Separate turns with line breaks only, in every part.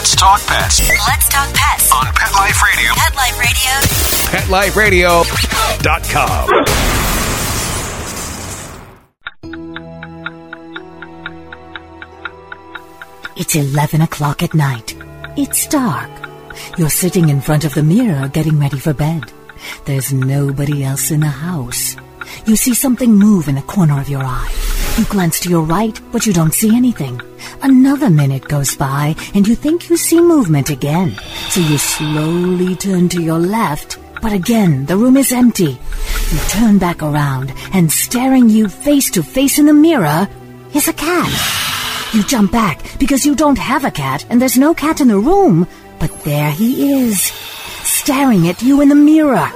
Let's talk pets.
Let's talk pets
On Pet Life Radio.
Pet Life Radio.
PetLifeRadio.com.
It's 11 o'clock at night. It's dark. You're sitting in front of the mirror getting ready for bed. There's nobody else in the house. You see something move in the corner of your eye. You glance to your right, but you don't see anything. Another minute goes by, and you think you see movement again. So you slowly turn to your left, but again, the room is empty. You turn back around, and staring you face to face in the mirror is a cat. You jump back because you don't have a cat, and there's no cat in the room. But there he is, staring at you in the mirror.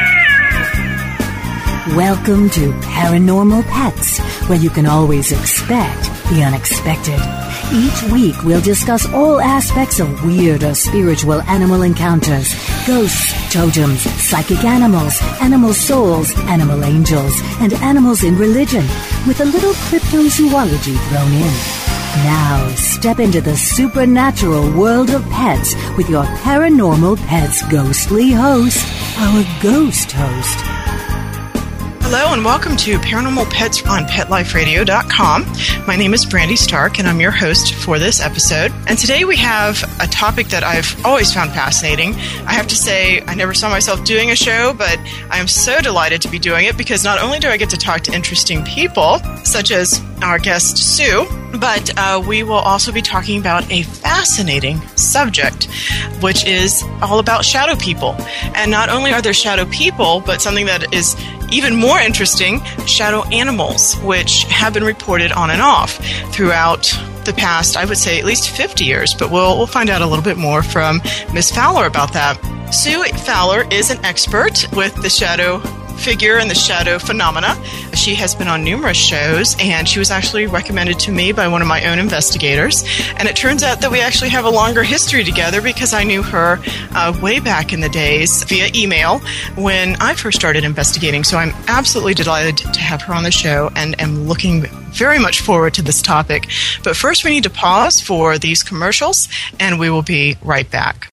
Welcome to Paranormal Pets, where you can always expect the unexpected. Each week, we'll discuss all aspects of weird or spiritual animal encounters, ghosts, totems, psychic animals, animal souls, animal angels, and animals in religion, with a little cryptozoology thrown in. Now, step into the supernatural world of pets with your Paranormal Pets ghostly host, our ghost host.
Hello and welcome to Paranormal Pets on PetLifeRadio.com. My name is Brandy Stark and I'm your host for this episode. And today we have a topic that I've always found fascinating. I have to say I never saw myself doing a show, but I am so delighted to be doing it because not only do I get to talk to interesting people, such as our guest Sue, but we will also be talking about a fascinating subject, which is all about shadow people. And not only are there shadow people, but something that is even more interesting, shadow animals, which have been reported on and off throughout the past, I would say at least 50 years, but we'll find out a little bit more from Miss Fowler about that. Sue Fowler is an expert with the shadow figure and the shadow phenomena. She has been on numerous shows, and she was actually recommended to me by one of my own investigators. And it turns out that we actually have a longer history together because I knew her way back in the days via email when I first started investigating. So I'm absolutely delighted to have her on the show and am looking very much forward to this topic. But first we need to pause for these commercials, and we will be right back.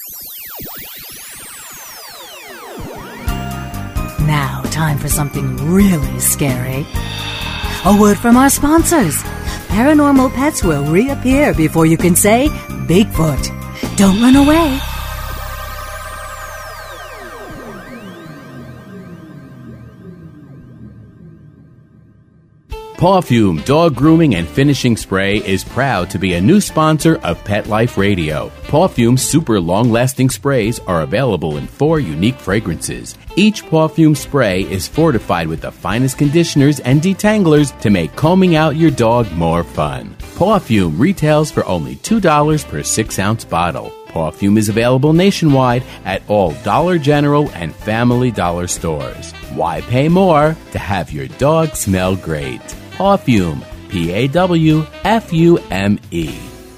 Now, time for something really scary. A word from our sponsors. Paranormal Pets will reappear before you can say Bigfoot. Don't run away.
Pawfume Dog Grooming and Finishing Spray is proud to be a new sponsor of Pet Life Radio. Pawfume's super long-lasting sprays are available in 4 unique fragrances. Each Pawfume spray is fortified with the finest conditioners and detanglers to make combing out your dog more fun. Pawfume retails for only $2 per 6-ounce bottle. Pawfume is available nationwide at all Dollar General and Family Dollar stores. Why pay more to have your dog smell great? Pawfume, Pawfume.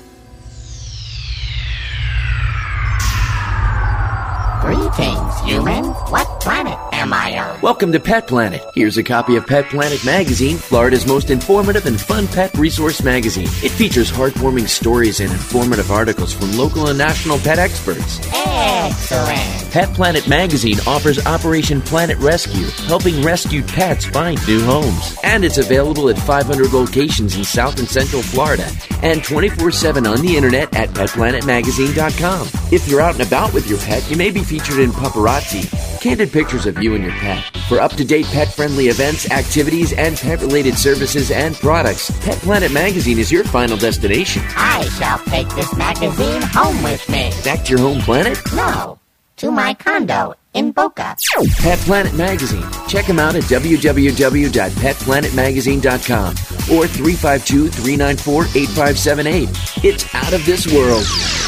Greetings, human. What planet am I on?
Welcome to Pet Planet. Here's a copy of Pet Planet Magazine, Florida's most informative and fun pet resource magazine. It features heartwarming stories and informative articles from local and national pet experts.
Excellent.
Pet Planet Magazine offers Operation Planet Rescue, helping rescued pets find new homes. And it's available at 500 locations in South and Central Florida and 24/7 on the internet at PetPlanetMagazine.com. If you're out and about with your pet, you may be featured in Paparazzi, candid pictures of you and your pet. For up-to-date pet-friendly events, activities, and pet-related services and products, Pet Planet Magazine is your final destination.
I shall take this magazine home with me.
Back to your home planet?
No, to my condo in Boca.
Pet Planet Magazine. Check them out at www.petplanetmagazine.com or 352-394-8578. It's out of this world.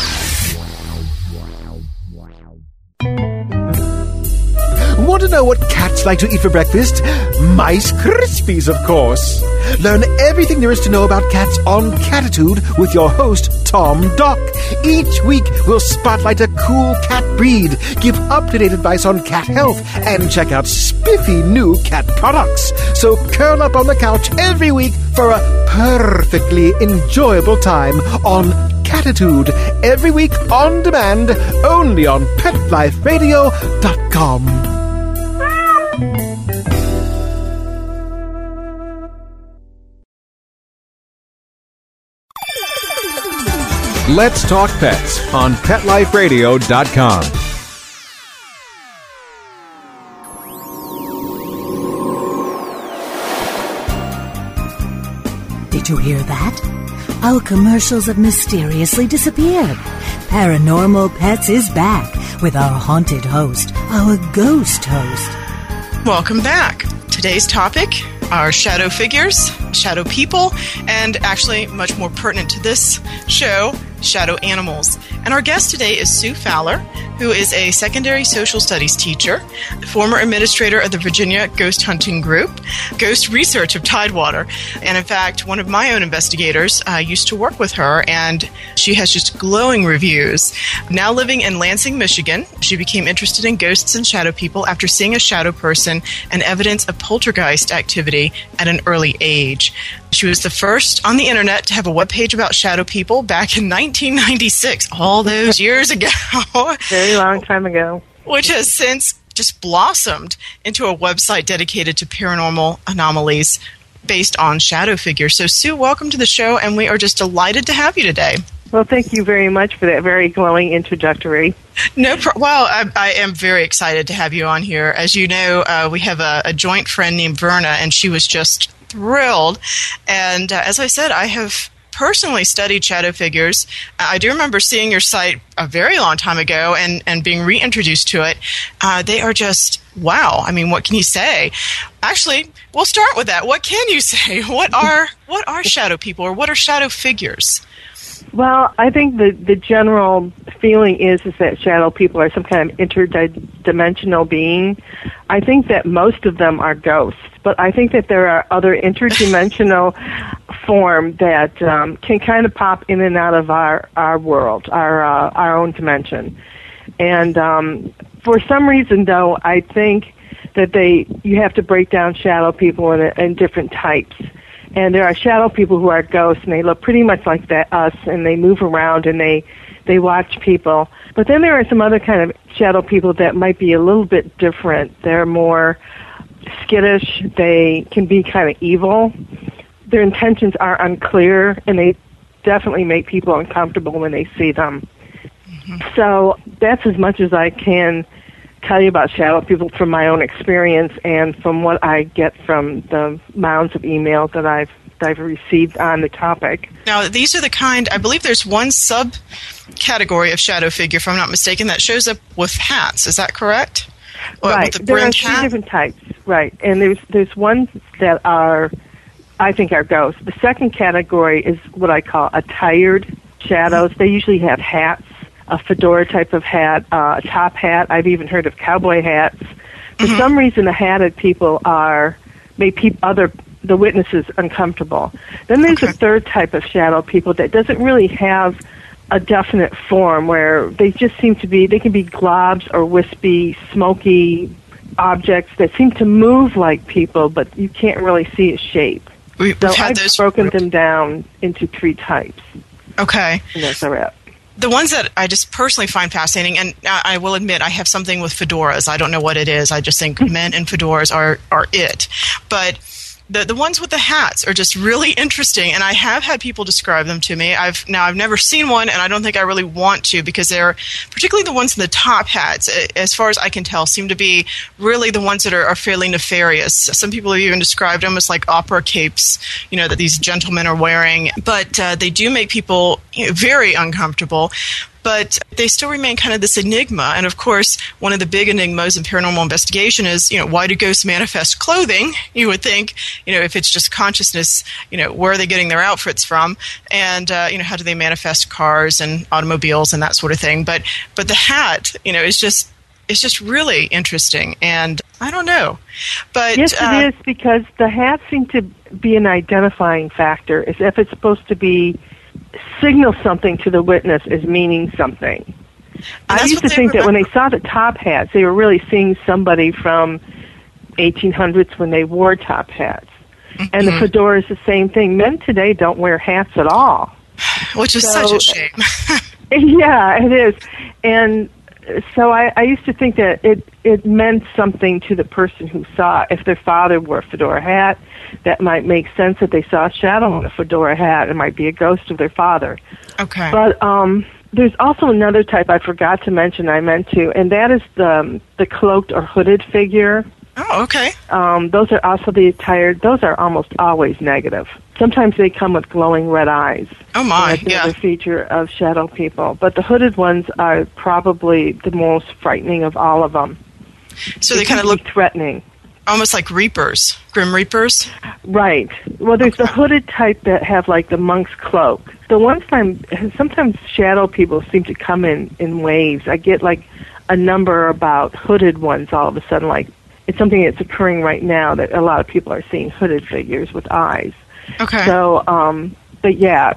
Want to know what cats like to eat for breakfast? Mice Krispies, of course. Learn everything there is to know about cats on Catitude with your host, Tom Dock. Each week, we'll spotlight a cool cat breed, give up-to-date advice on cat health, and check out spiffy new cat products. So curl up on the couch every week for a perfectly enjoyable time on Catitude, every week on demand, only on PetLifeRadio.com. Let's Talk Pets on PetLifeRadio.com.
Did you hear that? Our commercials have mysteriously disappeared. Paranormal Pets is back with our haunted host, our ghost host.
Welcome back. Today's topic are shadow figures, shadow people, and actually much more pertinent to this show, shadow animals. And our guest today is Sue Fowler, who is a secondary social studies teacher, former administrator of the Virginia Ghost Hunting Group, Ghost Research of Tidewater. And in fact, one of my own investigators used to work with her, and she has just glowing reviews. Now living in Lansing, Michigan, she became interested in ghosts and shadow people after seeing a shadow person and evidence of poltergeist activity at an early age. She was the first on the internet to have a webpage about shadow people back in 1996, all those years ago.
Very long time ago.
Which has since just blossomed into a website dedicated to paranormal anomalies based on shadow figures. So, Sue, welcome to the show, and we are just delighted to have you today.
Well, thank you very much for that very glowing introductory.
Well, I am very excited to have you on here. As you know, we have a joint friend named Verna, and she was just thrilled. And as I said, I have personally studied shadow figures. I do remember seeing your site a very long time ago and being reintroduced to it. They are just, wow. I mean, what can you say? Actually, we'll start with that. What can you say? What are shadow people, or what are shadow figures?
Well, I think the general feeling is that shadow people are some kind of interdimensional being. I think that most of them are ghosts, but I think that there are other interdimensional form that can kind of pop in and out of our world, our own dimension. And for some reason, though, I think that you have to break down shadow people in different types. And there are shadow people who are ghosts, and they look pretty much like us, and they move around, and they watch people. But then there are some other kind of shadow people that might be a little bit different. They're more skittish. They can be kind of evil. Their intentions are unclear, and they definitely make people uncomfortable when they see them. Mm-hmm. So that's as much as I can tell you about shadow people from my own experience and from what I get from the mounds of emails that I've received on the topic.
Now, these are the kind, I believe there's one subcategory of shadow figure, if I'm not mistaken, that shows up with hats. Is that correct?
Right.
With the
there are
brimmed
three
hat?
different types. Right. And there's ones that I think are ghosts. The second category is what I call attired shadows. They usually have hats, a fedora type of hat, a top hat. I've even heard of cowboy hats. For some reason, the hatted people make the witnesses uncomfortable. Then there's a third type of shadow people that doesn't really have a definite form, where they just seem to be, they can be globs or wispy, smoky objects that seem to move like people, but you can't really see a shape. So I've broken them down into three types.
Okay.
And that's all right.
The ones that I just personally find fascinating, and I will admit I have something with fedoras. I don't know what it is. I just think men in fedoras are it. But the ones with the hats are just really interesting, and I have had people describe them to me. I've never seen one, and I don't think I really want to, because they're, particularly the ones in the top hats, as far as I can tell, seem to be really the ones that are fairly nefarious. Some people have even described them as like opera capes, that these gentlemen are wearing. But they do make people very uncomfortable. But they still remain kind of this enigma. And, of course, one of the big enigmas in paranormal investigation is, why do ghosts manifest clothing? You would think, if it's just consciousness, where are they getting their outfits from? And, how do they manifest cars and automobiles and that sort of thing? But the hat, is just really interesting. And I don't know. But
yes, it is, because the hats seem to be an identifying factor, as if it's supposed to be signal something to the witness as meaning something. I used to think that when they saw the top hats, they were really seeing somebody from 1800s when they wore top hats. Mm-hmm. And the fedora is the same thing. Men today don't wear hats at all.
which is such a shame.
Yeah, it is. And so I used to think that it meant something to the person who saw it. If their father wore a fedora hat, that might make sense that they saw a shadow on a fedora hat. It might be a ghost of their father.
Okay.
But there's also another type I forgot to mention, I meant to, and that is the cloaked or hooded figure.
Oh, okay.
Those are also the attired. Those are almost always negative. Sometimes they come with glowing red eyes.
Oh, my,
That's another feature of shadow people. But the hooded ones are probably the most frightening of all of them.
So they kind of look
threatening.
Almost like reapers, grim reapers?
Right. Well, there's the hooded type that have, like, the monk's cloak. The ones sometimes shadow people seem to come in waves. I get, like, a number about hooded ones all of a sudden, like, it's something that's occurring right now that a lot of people are seeing hooded figures with eyes.
Okay.
So, but yeah,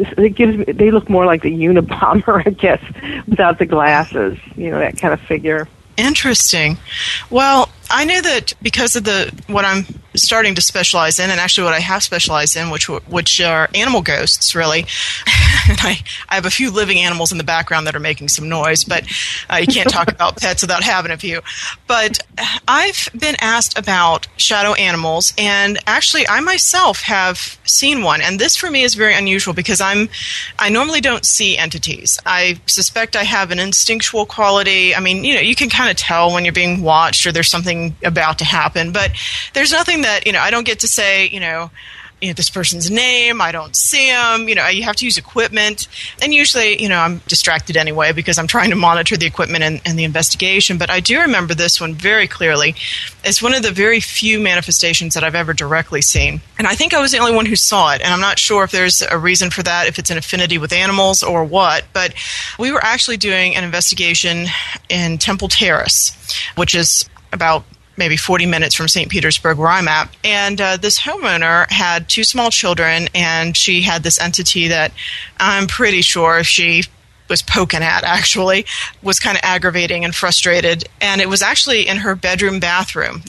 they look more like the Unabomber, I guess, without the glasses, that kind of figure.
Interesting. Well, I know that because of what I'm starting to specialize in, and actually what I have specialized in, which are animal ghosts, really. And I have a few living animals in the background that are making some noise, but you can't talk about pets without having a few. But I've been asked about shadow animals, and actually I myself have seen one. And this for me is very unusual because I normally don't see entities. I suspect I have an instinctual quality. I mean, you can kind of tell when you're being watched or there's something about to happen, but there's nothing that, I don't get to say, this person's name. I don't see them. You have to use equipment. And usually, I'm distracted anyway because I'm trying to monitor the equipment and the investigation. But I do remember this one very clearly. It's one of the very few manifestations that I've ever directly seen. And I think I was the only one who saw it. And I'm not sure if there's a reason for that, if it's an affinity with animals or what. But we were actually doing an investigation in Temple Terrace, which is about maybe 40 minutes from St. Petersburg, where I'm at. And this homeowner had 2 small children, and she had this entity that I'm pretty sure she was poking at, actually, was kind of aggravating and frustrated. And it was actually in her bathroom.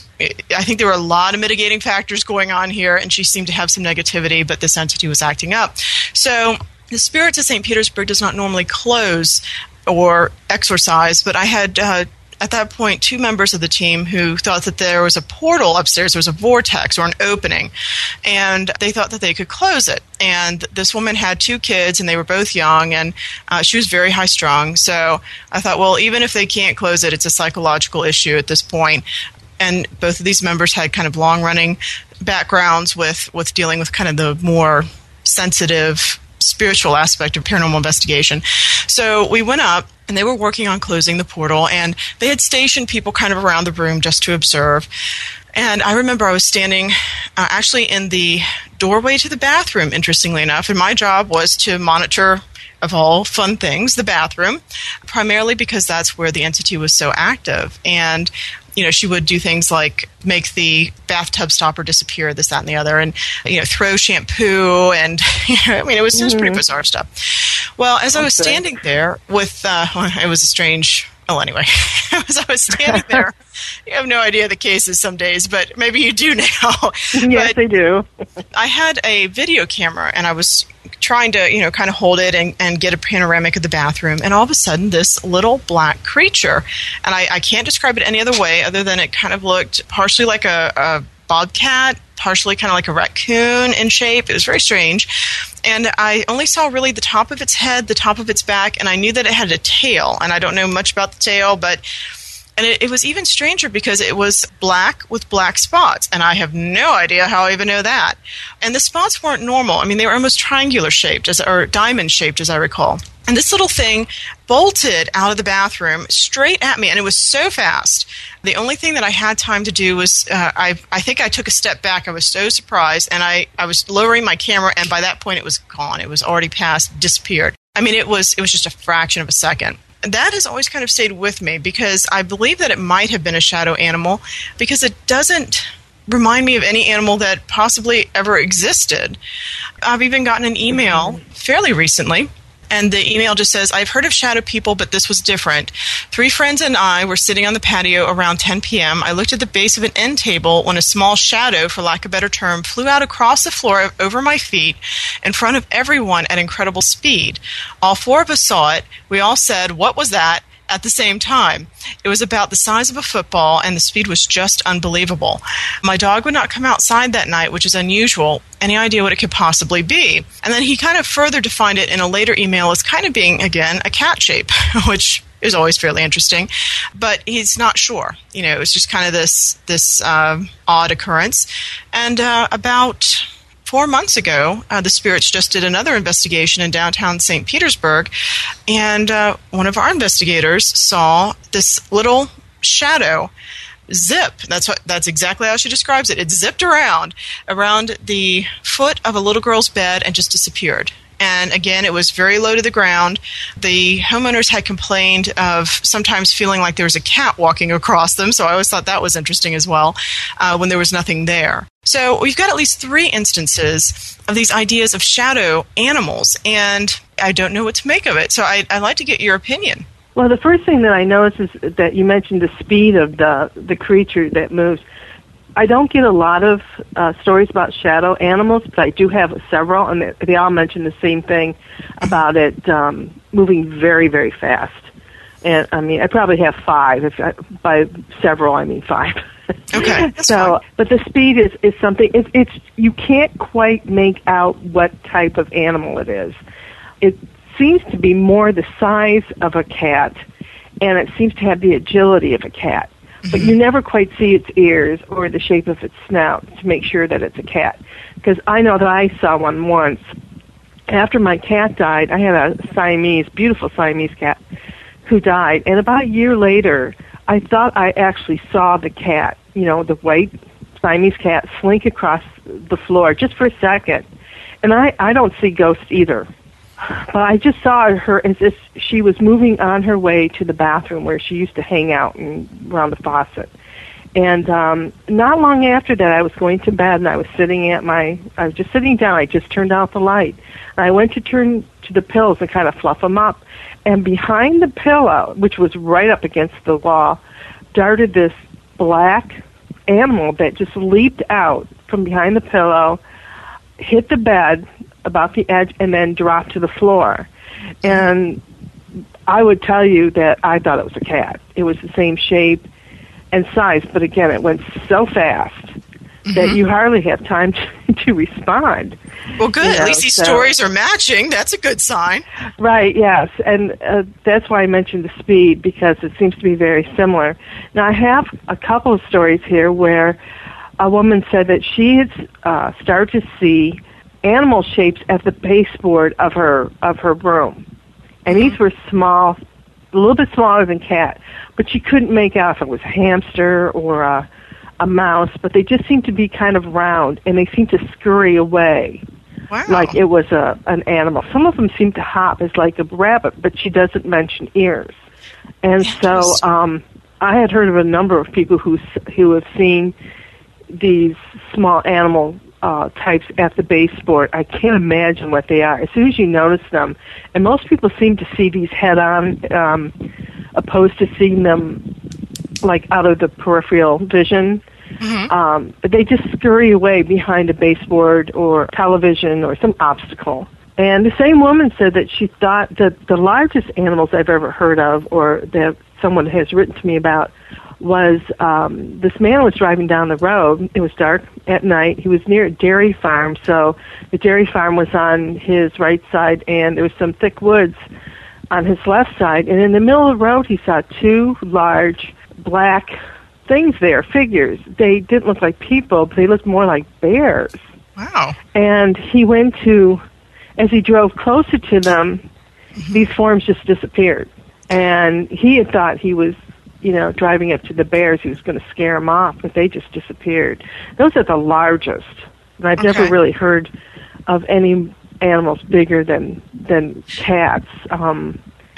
I think there were a lot of mitigating factors going on here, and she seemed to have some negativity, but this entity was acting up. So the Spirits of St. Petersburg does not normally close or exorcise, but I had at that point 2 members of the team who thought that there was a portal upstairs, there was a vortex or an opening, and they thought that they could close it. And this woman had 2 kids, and they were both young, and she was very high strung. So I thought, well, even if they can't close it, it's a psychological issue at this point. And both of these members had kind of long-running backgrounds with dealing with kind of the more sensitive spiritual aspect of paranormal investigation. So we went up, and they were working on closing the portal, and they had stationed people kind of around the room just to observe. And I remember I was standing actually in the doorway to the bathroom, interestingly enough, and my job was to monitor, of all fun things, the bathroom, primarily because that's where the entity was so active. And she would do things like make the bathtub stopper disappear, this, that, and the other, and, throw shampoo, and, it was pretty bizarre stuff. Well, as I was standing there with, it was a strange, anyway, as I was standing there, you have no idea the cases some days, but maybe you do now.
Yes, I do.
I had a video camera, and I was trying to, kind of hold it and get a panoramic of the bathroom. And all of a sudden, this little black creature, and I can't describe it any other way other than it kind of looked partially like a bobcat, partially kind of like a raccoon in shape. It was very strange. And I only saw really the top of its head, the top of its back, and I knew that it had a tail. And I don't know much about the tail, but... And it was even stranger because it was black with black spots, and I have no idea how I even know that. And the spots weren't normal. I mean, they were almost triangular shaped, or diamond shaped, as I recall. And this little thing bolted out of the bathroom straight at me, and it was so fast. The only thing that I had time to do was, I think I took a step back. I was so surprised, and I was lowering my camera, and by that point it was gone. It was already disappeared. I mean, it was just a fraction of a second. That has always kind of stayed with me because I believe that it might have been a shadow animal because it doesn't remind me of any animal that possibly ever existed. I've even gotten an email fairly recently And the email just says, I've heard of shadow people, but this was different. 3 friends and I were sitting on the patio around 10 p.m. I looked at the base of an end table when a small shadow, for lack of a better term, flew out across the floor over my feet in front of everyone at incredible speed. All 4 of us saw it. We all said, what was that? At the same time. It was about the size of a football, and the speed was just unbelievable. My dog would not come outside that night, which is unusual. Any idea what it could possibly be? And then he kind of further defined it in a later email as kind of being, again, a cat shape, which is always fairly interesting. But he's not sure. It was just kind of this odd occurrence. And about 4 months ago, the Spirits just did another investigation in downtown St. Petersburg, and one of our investigators saw this little shadow zip. That's exactly how she describes it. It zipped around the foot of a little girl's bed and just disappeared. And again, it was very low to the ground. The homeowners had complained of sometimes feeling like there was a cat walking across them, so I always thought that was interesting as well, when there was nothing there. So we've got at least 3 instances of these ideas of shadow animals, and I don't know what to make of it. So I'd like to get your opinion.
Well, the first thing that I noticed is that you mentioned the speed of the creature that moves. I don't get a lot of stories about shadow animals, but I do have several, and they all mention the same thing about it moving very, very fast. And I mean, I probably have 5. By several, I mean 5.
Okay, that's
fine. But the speed is something. It's you can't quite make out what type of animal it is. It seems to be more the size of a cat, and it seems to have the agility of a cat. But you never quite see its ears or the shape of its snout to make sure that it's a cat. Because I know that I saw one once. After my cat died, I had a beautiful Siamese cat who died. And about a year later, I thought I actually saw the cat, the white Siamese cat, slink across the floor just for a second. And I don't see ghosts either. But I just saw her as if she was moving on her way to the bathroom where she used to hang out around the faucet. And not long after that, I was going to bed, and I was just sitting down. I just turned out the light. And I went to turn to the pillows and kind of fluff them up. And behind the pillow, which was right up against the wall, darted this black animal that just leaped out from behind the pillow, hit the bed about the edge, and then dropped to the floor. And I would tell you that I thought it was a cat. It was the same shape and size, but again, it went so fast that you hardly have time to respond.
Well, good. At least these stories are matching. That's a good sign.
Right, yes. And that's why I mentioned the speed, because it seems to be very similar. Now, I have a couple of stories here where a woman said that she had started to see animal shapes at the baseboard of her room. And these were small, a little bit smaller than cat, but she couldn't make out if it was a hamster or a mouse, but they just seemed to be kind of round, and they seemed to scurry away.
Wow.
Like it was an animal. Some of them seem to hop as like a rabbit, but she doesn't mention ears. And so I had heard of a number of people who have seen these small animal types at the baseboard. I can't imagine what they are as soon as you notice them. And most people seem to see these head-on, opposed to seeing them like out of the peripheral vision. But they just scurry away behind a baseboard or television or some obstacle. And the same woman said that she thought that the largest animals I've ever heard of, or that someone has written to me about, was this man was driving down the road. It was dark at night. He was near a dairy farm, so the dairy farm was on his right side, and there was some thick woods on his left side. And in the middle of the road, he saw 2 large black things there, figures. They didn't look like people, but they looked more like bears.
Wow.
And he went as he drove closer to them, these forms just disappeared. And he had thought he was, driving up to the bears, he was going to scare them off, but they just disappeared. Those are the largest. And I've never really heard of any animals bigger than cats.
And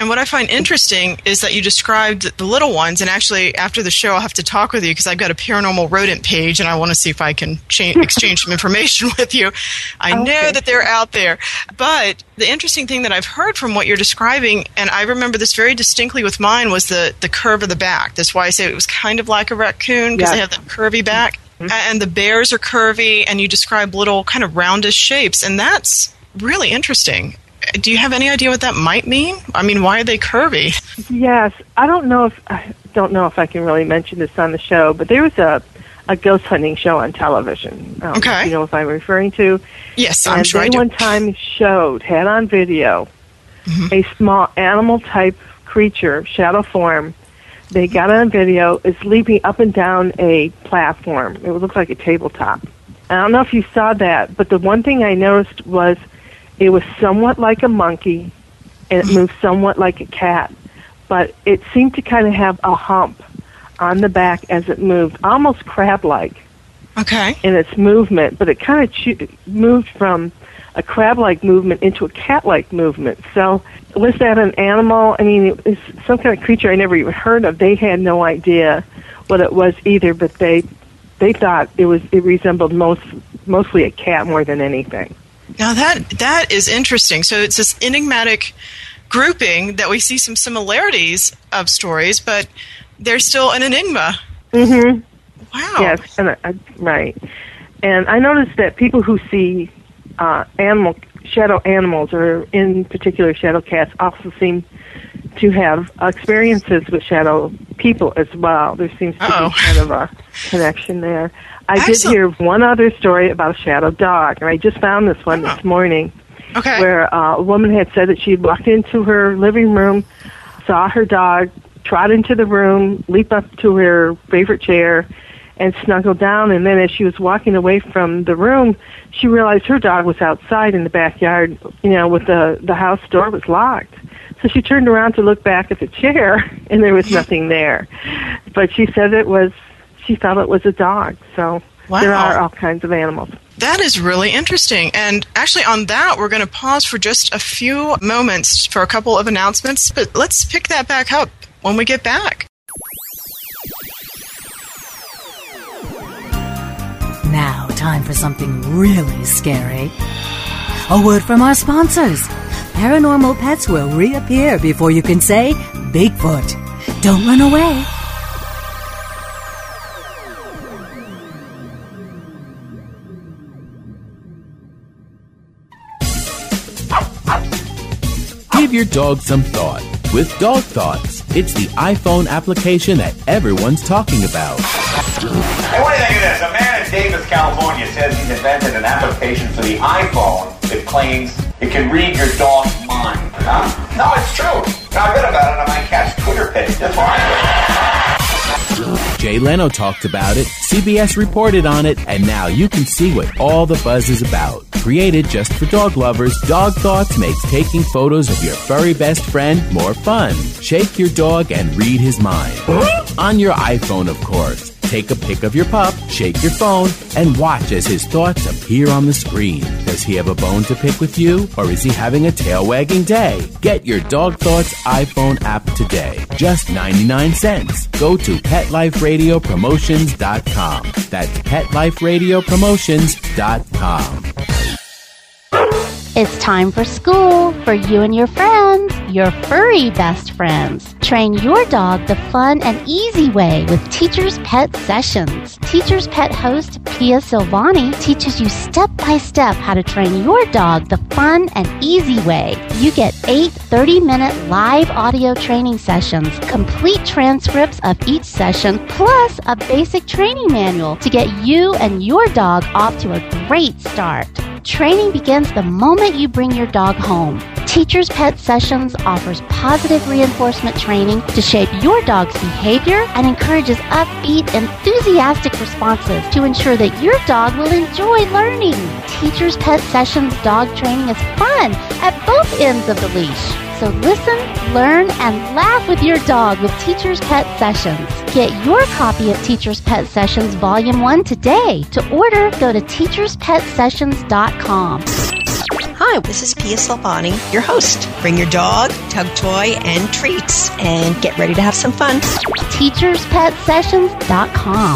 And what I find interesting is that you described the little ones, and actually after the show I'll have to talk with you because I've got a paranormal rodent page and I want to see if I can exchange some information with you. I know that they're out there. But the interesting thing that I've heard from what you're describing, and I remember this very distinctly with mine, was the curve of the back. That's why I say it was kind of like a raccoon because they have that curvy back. Mm-hmm. And the bears are curvy, and you describe little kind of roundish shapes, and that's really interesting. Do you have any idea what that might mean? I mean, why are they curvy?
Yes, I don't know if I can really mention this on the show, but there was a ghost hunting show on television.
Okay.
You know what I'm referring to?
Yes,
I'm sure I do. And they one time had on video, a small animal-type creature, shadow form. They got on video, is leaping up and down a platform. It looked like a tabletop. I don't know if you saw that, but the one thing I noticed was it was somewhat like a monkey, and it moved somewhat like a cat, but it seemed to kind of have a hump on the back as it moved, almost crab-like in its movement, but it kind of moved from a crab-like movement into a cat-like movement. So was that an animal? I mean, it was some kind of creature I never even heard of. They had no idea what it was either, but they thought it resembled mostly a cat more than anything.
Now that is interesting. So it's this enigmatic grouping that we see some similarities of stories, but they're still an enigma.
Mm-hmm.
Wow.
Yes, right. And I noticed that people who see shadow animals, or in particular shadow cats, also seem to have experiences with shadow people as well. There seems to be kind of a connection there. I did hear one other story about a shadow dog, and I just found this one this morning, where a woman had said that she had walked into her living room, saw her dog, trot into the room, leap up to her favorite chair, and snuggle down, and then as she was walking away from the room, she realized her dog was outside in the backyard, with the house door was locked. So she turned around to look back at the chair, and there was nothing there. But she said she thought it was a dog. So there are all kinds of animals.
That is really interesting. And actually on that, we're going to pause for just a few moments for a couple of announcements, but let's pick that back up when we get back.
Now, time for something really scary. A word from our sponsors. Paranormal Pets will reappear before you can say Bigfoot. Don't run away.
Give your dog some thought with Dog Thoughts. It's the iPhone application that everyone's talking about.
Hey, what do you think of this? A man in Davis, California says he's invented an application for the iPhone that claims it can read your dog's mind. Huh? No, it's true. Now, I read about it on my cat's Twitter page. That's why.
Jay Leno talked about it, CBS reported on it, and now you can see what all the buzz is about. Created just for dog lovers, Dog Thoughts makes taking photos of your furry best friend more fun. Shake your dog and read his mind. On your iPhone, of course. Take a pic of your pup, shake your phone, and watch as his thoughts appear on the screen. Does he have a bone to pick with you, or is he having a tail-wagging day? Get your Dog Thoughts iPhone app today. Just 99 cents. Go to PetLifeRadioPromotions.com. That's PetLifeRadioPromotions.com.
It's time for school for you and your friends, your furry best friends. Train your dog the fun and easy way with Teacher's Pet Sessions. Teacher's Pet host Pia Silvani teaches you step-by-step how to train your dog the fun and easy way. You get 8 30-minute live audio training sessions, complete transcripts of each session, plus a basic training manual to get you and your dog off to a great start. Training begins the moment you bring your dog home. Teacher's Pet Sessions offers positive reinforcement training to shape your dog's behavior and encourages upbeat, enthusiastic responses to ensure that your dog will enjoy learning. Teacher's Pet Sessions dog training is fun at both ends of the leash. So listen, learn, and laugh with your dog with Teacher's Pet Sessions. Get your copy of Teacher's Pet Sessions Volume 1 today. To order, go to teacherspetsessions.com.
Hi, this is Pia Slapani, your host. Bring your dog, tug toy, and treats, and get ready to have some fun.
TeachersPetSessions.com.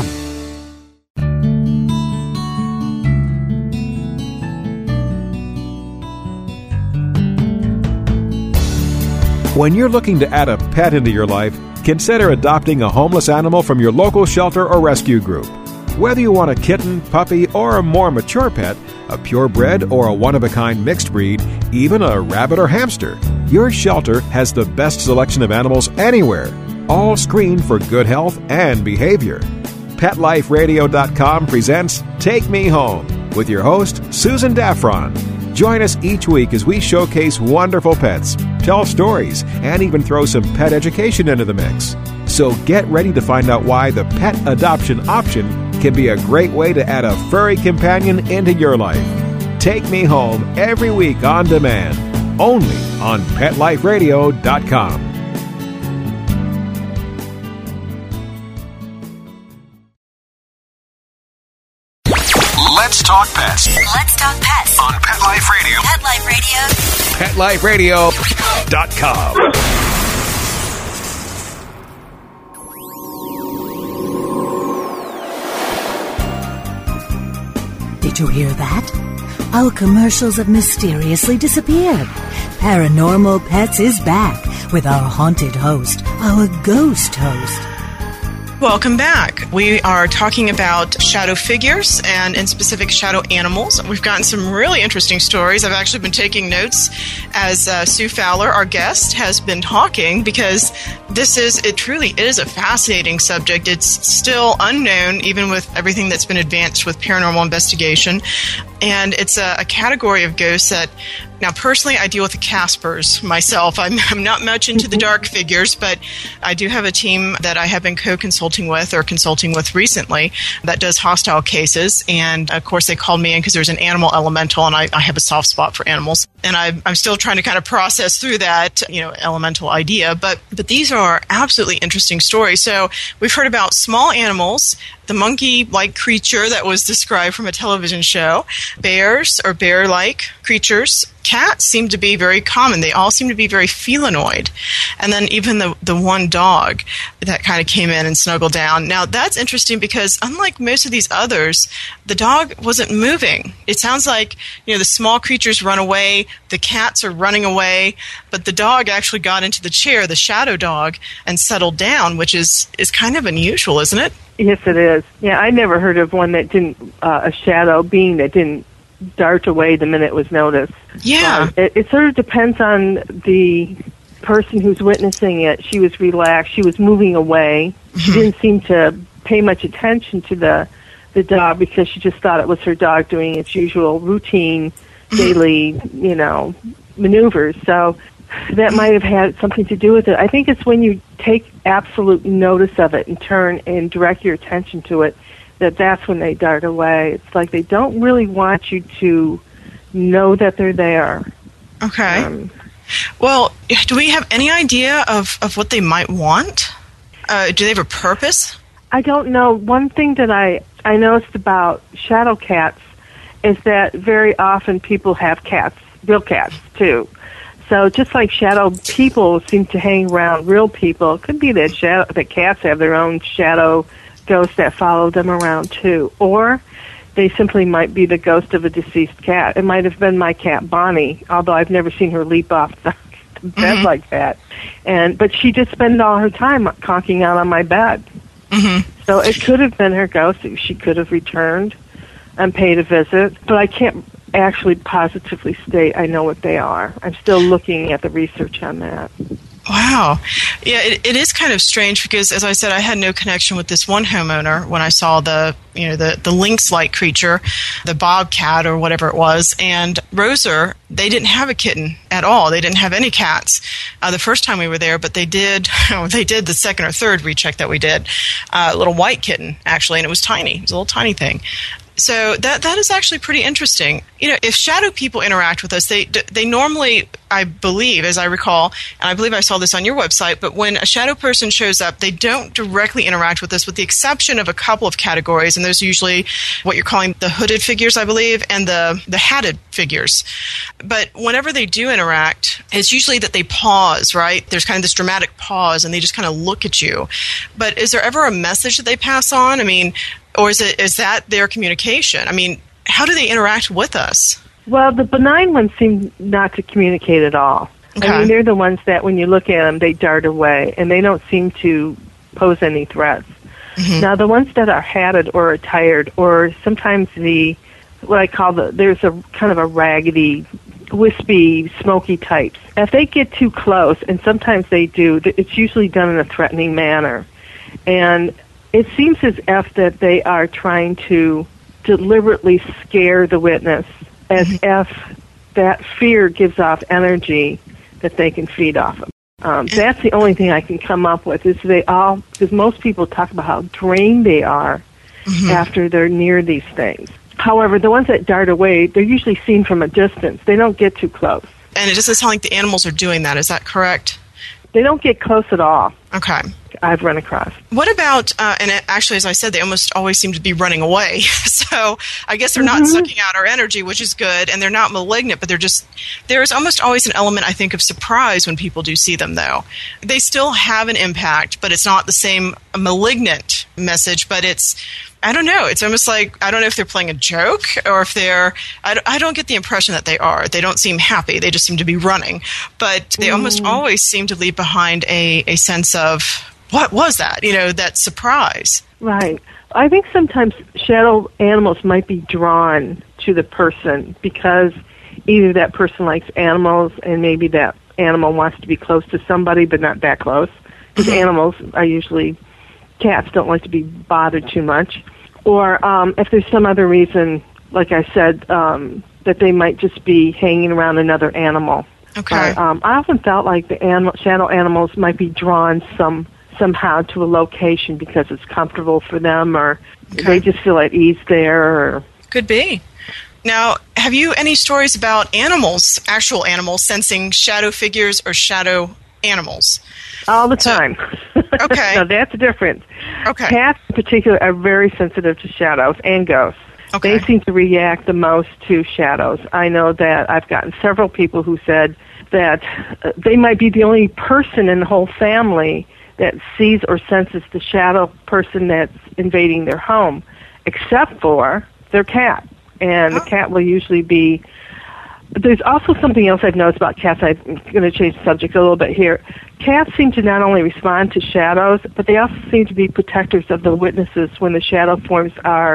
When you're looking to add a pet into your life, consider adopting a homeless animal from your local shelter or rescue group. Whether you want a kitten, puppy, or a more mature pet, a purebred or a one-of-a-kind mixed breed, even a rabbit or hamster, your shelter has the best selection of animals anywhere, all screened for good health and behavior. PetLifeRadio.com presents Take Me Home with your host, Susan Daffron. Join us each week as we showcase wonderful pets, tell stories, and even throw some pet education into the mix. So get ready to find out why the pet adoption option can be a great way to add a furry companion into your life. Take Me Home every week on demand, only on PetLifeRadio.com.
Let's talk pets.
Let's talk pets
On Pet Life Radio.
Pet Life Radio.
PetLifeRadio.com.
Did you hear that? Our commercials have mysteriously disappeared. Paranormal Pets is back with our haunted host, our ghost host.
Welcome back. We are talking about shadow figures and in specific shadow animals. We've gotten some really interesting stories. I've actually been taking notes as Sue Fowler, our guest, has been talking because it truly is a fascinating subject. It's still unknown, even with everything that's been advanced with paranormal investigation. And it's a category of ghosts that, now personally, I deal with the Caspers myself. I'm not much into the dark figures, but I do have a team that I have been consulting with recently that does hostile cases. And of course, they called me in because there's an animal elemental, and I have a soft spot for animals. And I'm still trying to kind of process through that, elemental idea. But these are absolutely interesting stories. So we've heard about small animals, the monkey-like creature that was described from a television show, bears or bear-like creatures. Cats seem to be very common. They all seem to be very felinoid. And then even the one dog that kind of came in and snuggled down. Now, that's interesting because unlike most of these others, the dog wasn't moving. It sounds like, the small creatures run away, the cats are running away, but the dog actually got into the chair, the shadow dog, and settled down, which is kind of unusual, isn't it?
Yes, it is. Yeah, I never heard of one that didn't, a shadow being that didn't dart away the minute it was noticed.
Yeah.
It sort of depends on the person who's witnessing it. She was relaxed. She was moving away. She didn't seem to pay much attention to the dog because she just thought it was her dog doing its usual routine daily, maneuvers. So that might have had something to do with it. I think it's when you take absolute notice of it and turn and direct your attention to it, that's when they dart away. It's like they don't really want you to know that they're there.
Okay. Well, do we have any idea of what they might want? Do they have a purpose?
I don't know. One thing that I noticed about shadow cats is that very often people have cats, real cats, too. So just like shadow people seem to hang around real people, it could be that cats have their own shadow ghosts that follow them around too. Or they simply might be the ghost of a deceased cat. It might have been my cat Bonnie, although I've never seen her leap off the bed like that. But she just spent all her time conking out on my bed. So it could have been her ghost. She could have returned and paid a visit, but I can't actually positively state I know what they are. I'm still looking at the research on that.
Wow. Yeah, it is kind of strange because, as I said, I had no connection with this one homeowner when I saw the lynx-like creature, the bobcat or whatever it was. And Roser, they didn't have a kitten at all. They didn't have any cats the first time we were there, but they did the second or third recheck that we did. A little white kitten, actually, and it was tiny. It was a little tiny thing. So that is actually pretty interesting. You know, if shadow people interact with us, they normally, I believe, as I recall, and I believe I saw this on your website, but when a shadow person shows up, they don't directly interact with us with the exception of a couple of categories, and those are usually what you're calling the hooded figures, I believe, and the hatted figures. But whenever they do interact, it's usually that they pause, right? There's kind of this dramatic pause, and they just kind of look at you. But is there ever a message that they pass on? I mean, or is that their communication? I mean, how do they interact with us?
Well, the benign ones seem not to communicate at all.
Okay.
I mean, they're the ones that when you look at them, they dart away, and they don't seem to pose any threats. Mm-hmm. Now, the ones that are hatted or attired, or sometimes what I call there's a kind of a raggedy, wispy, smoky types. If they get too close, and sometimes they do, it's usually done in a threatening manner. And it seems as if that they are trying to deliberately scare the witness, as if that fear gives off energy that they can feed off of. That's the only thing I can come up with, is because most people talk about how drained they are after they're near these things. However, the ones that dart away, they're usually seen from a distance. They don't get too close.
And it doesn't sound like the animals are doing that. Is that correct?
They don't get close at all.
Okay.
I've run across.
What about, actually, as I said, they almost always seem to be running away. So I guess they're not sucking out our energy, which is good, and they're not malignant, but there's almost always an element, I think, of surprise when people do see them, though. They still have an impact, but it's not the same malignant message, but I don't know. It's almost like, I don't know if they're playing a joke or if I don't get the impression that they are. They don't seem happy. They just seem to be running. But they almost always seem to leave behind a sense of, what was that? You know, that surprise.
Right. I think sometimes shadow animals might be drawn to the person because either that person likes animals and maybe that animal wants to be close to somebody but not that close. Because animals are usually, cats don't like to be bothered too much. Or if there's some other reason, like I said, that they might just be hanging around another animal.
Okay.
I often felt like the shadow animals might be drawn somehow to a location because it's comfortable for them, or they just feel at ease there. Or
could be. Now, have you any stories about animals, actual animals, sensing shadow figures or shadow animals?
All the time.
Okay.
No, that's different.
Okay.
Cats in particular are very sensitive to shadows and ghosts.
Okay.
They seem to react the most to shadows. I know that I've gotten several people who said that they might be the only person in the whole family that sees or senses the shadow person that's invading their home, except for their cat. And the cat will usually be... There's also something else I've noticed about cats. I'm going to change the subject a little bit here. Cats seem to not only respond to shadows, but they also seem to be protectors of the witnesses when the shadow forms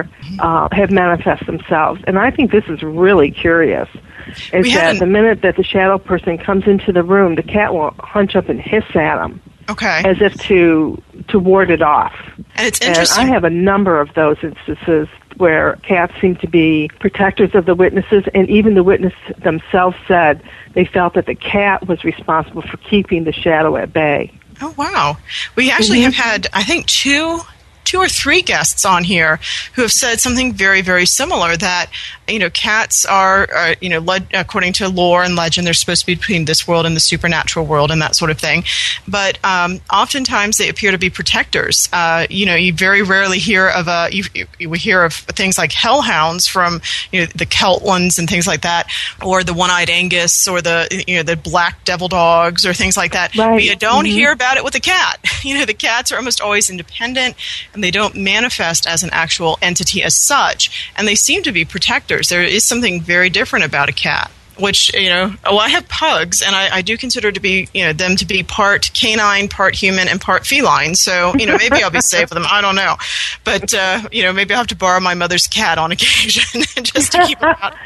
have manifest themselves. And I think this is really curious. Is that the minute that the shadow person comes into the room, the cat will hunch up and hiss at them.
Okay.
As if to ward it off.
And it's interesting.
And I have a number of those instances where cats seem to be protectors of the witnesses, and even the witness themselves said they felt that the cat was responsible for keeping the shadow at bay.
Oh, wow. We actually have had, I think, two or three guests on here who have said something very, very similar, that, you know, cats are according to lore and legend, they're supposed to be between this world and the supernatural world and that sort of thing. But oftentimes they appear to be protectors. You very rarely hear of you hear of things like hellhounds from, the Keltlands and things like that, or the one-eyed Angus, or the black devil dogs, or things like that.
Right.
But you don't hear about it with the cat. The cats are almost always independent, and they don't manifest as an actual entity as such, and they seem to be protectors. There is something very different about a cat, which, I have pugs, and I do consider to be, them to be part canine, part human, and part feline. So, maybe I'll be safe with them. I don't know. But, maybe I'll have to borrow my mother's cat on occasion just to keep them out.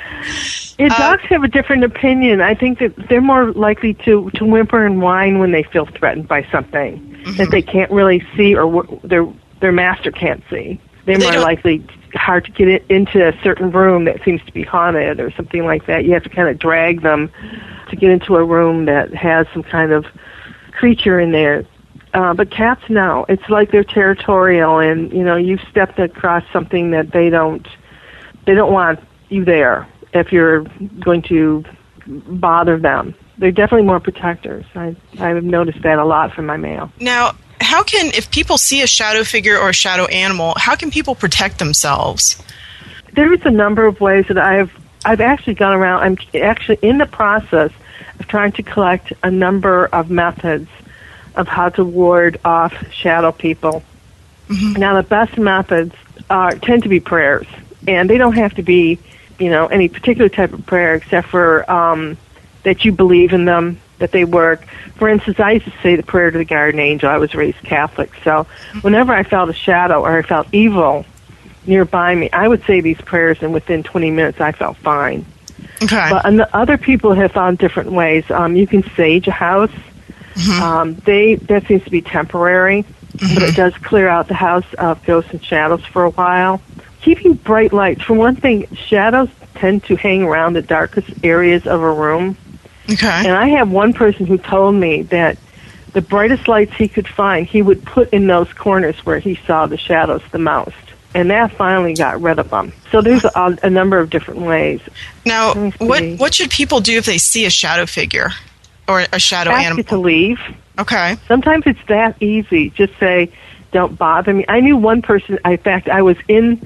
Dogs have a different opinion. I think that they're more likely to whimper and whine when they feel threatened by something that they can't really see, or their master can't see. They're more likely hard to get into a certain room that seems to be haunted or something like that. You have to kind of drag them to get into a room that has some kind of creature in there. But cats, no. It's like they're territorial, and, you've stepped across something that they don't they don't want you there if you're going to bother them. They're definitely more protectors. I've noticed that a lot from my mail.
Now, if people see a shadow figure or a shadow animal, how can people protect themselves?
There is a number of ways that I've actually gone around. I'm actually in the process of trying to collect a number of methods of how to ward off shadow people. Mm-hmm. Now, the best methods tend to be prayers, and they don't have to be, any particular type of prayer except for that you believe in them, that they work. For instance, I used to say the prayer to the guardian angel. I was raised Catholic, so whenever I felt a shadow or I felt evil nearby me, I would say these prayers, and within 20 minutes I felt fine.
Okay.
But other people have found different ways. You can sage a house. Mm-hmm. That seems to be temporary, mm-hmm. but it does clear out the house of ghosts and shadows for a while. Keeping bright lights. For one thing, shadows tend to hang around the darkest areas of a room.
Okay.
And I have one person who told me that the brightest lights he could find, he would put in those corners where he saw the shadows the most. And that finally got rid of them. So there's a number of different ways.
Now, what should people do if they see a shadow figure or a shadow animal?
Ask it to leave.
Okay.
Sometimes it's that easy. Just say, don't bother me. I knew one person, in fact, I was in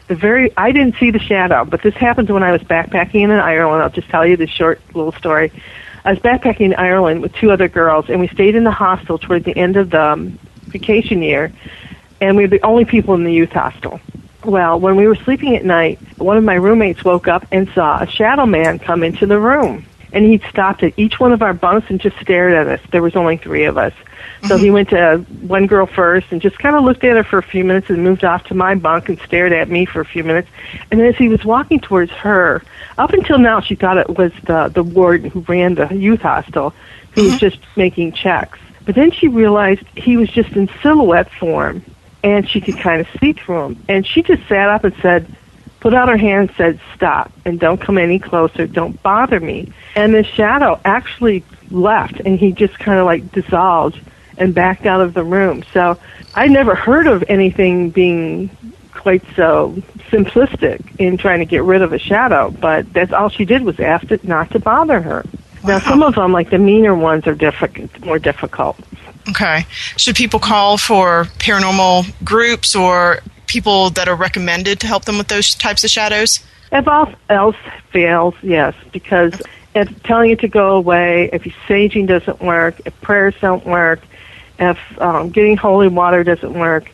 I didn't see the shadow, but this happened when I was backpacking in Ireland. I'll just tell you this short little story. I was backpacking in Ireland with two other girls, and we stayed in the hostel toward the end of the vacation year, and we were the only people in the youth hostel. Well, when we were sleeping at night, one of my roommates woke up and saw a shadow man come into the room. And he stopped at each one of our bunks and just stared at us. There was only 3 of us. So he went to one girl first and just kind of looked at her for a few minutes and moved off to my bunk and stared at me for a few minutes. And then as he was walking towards her, up until now she thought it was the warden who ran the youth hostel who was just making checks. But then she realized he was just in silhouette form, and she could kind of see through him. And she just sat up and put out her hand and said, stop, and don't come any closer, don't bother me. And the shadow actually left, and he just kind of dissolved and backed out of the room. So I never heard of anything being quite so simplistic in trying to get rid of a shadow, but that's all she did was ask it not to bother her. Wow. Now, some of them, like the meaner ones, are more difficult.
Okay. Should people call for paranormal groups or people that are recommended to help them with those types of shadows?
If all else fails, yes, because if telling it to go away, if saging doesn't work, if prayers don't work, if getting holy water doesn't work,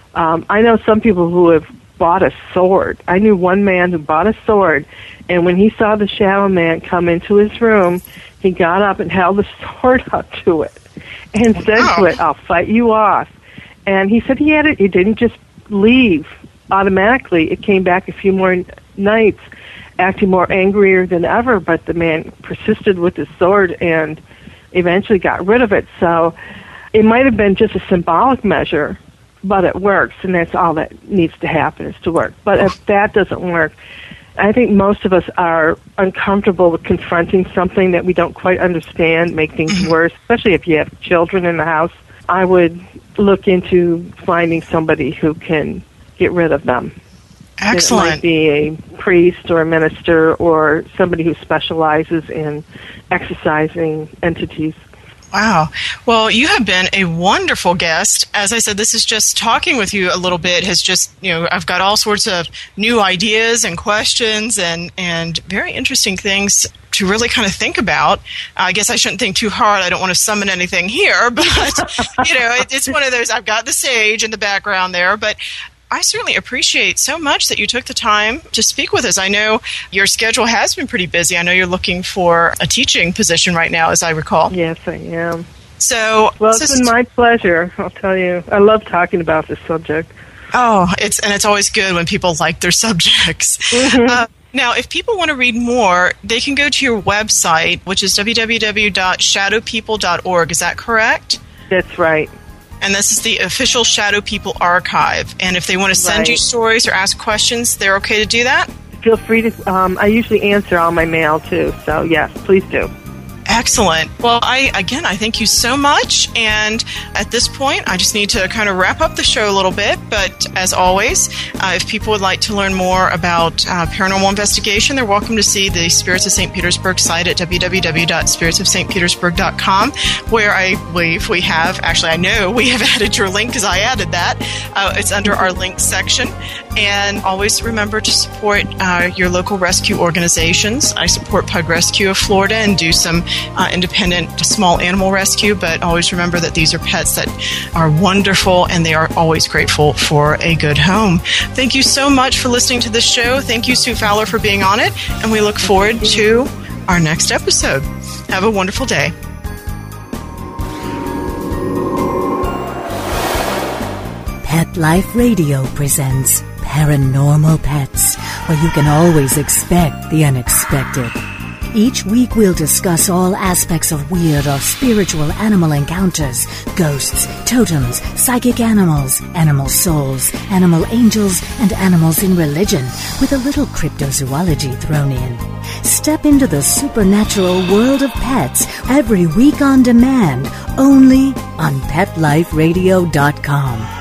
I know some people who have bought a sword. I knew one man who bought a sword, and when he saw the shadow man come into his room, he got up and held the sword up to it and said to it, I'll fight you off. And he said he had it. It didn't just leave automatically. It came back a few more nights, acting more angrier than ever, but the man persisted with his sword and eventually got rid of it. So it might have been just a symbolic measure, but it works, and that's all that needs to happen is to work. But if that doesn't work, I think most of us are uncomfortable with confronting something that we don't quite understand, make things worse, especially if you have children in the house. I would look into finding somebody who can get rid of them.
Excellent.
It might be a priest or a minister or somebody who specializes in exorcising entities.
Wow. Well, you have been a wonderful guest. As I said, this is just talking with you a little bit has just, I've got all sorts of new ideas and questions and very interesting things to really kind of think about. I guess I shouldn't think too hard. I don't want to summon anything here, but, it's one of those, I've got the sage in the background there, but I certainly appreciate so much that you took the time to speak with us. I know your schedule has been pretty busy. I know you're looking for a teaching position right now, as I recall.
Yes, I am.
So,
it's been my pleasure. I'll tell you, I love talking about this subject.
Oh, it's always good when people like their subjects. Mm-hmm. Now, if people want to read more, they can go to your website, which is www.shadowpeople.org. Is that correct?
That's right.
And this is the official Shadow People archive. And if they want to send you stories or ask questions, they're okay to do that?
Feel free to. I usually answer all my mail, too. So, yes, please do.
Excellent. Well, I thank you so much. And at this point, I just need to kind of wrap up the show a little bit. But as always, if people would like to learn more about paranormal investigation, they're welcome to see the Spirits of St. Petersburg site at www.spiritsofstpetersburg.com, where I believe we have, actually I know we have added your link because I added that. It's under our links section. And always remember to support your local rescue organizations. I support Pug Rescue of Florida and do some independent small animal rescue, but always remember that these are pets that are wonderful and they are always grateful for a good home. Thank you so much for listening to this show. Thank you, Sue Fowler, for being on it, and we look forward to our next episode. Have a wonderful day.
Pet Life Radio presents Paranormal Pets, where you can always expect the unexpected. Each week we'll discuss all aspects of weird or spiritual animal encounters, ghosts, totems, psychic animals, animal souls, animal angels, and animals in religion, with a little cryptozoology thrown in. Step into the supernatural world of pets every week on demand, only on PetLifeRadio.com.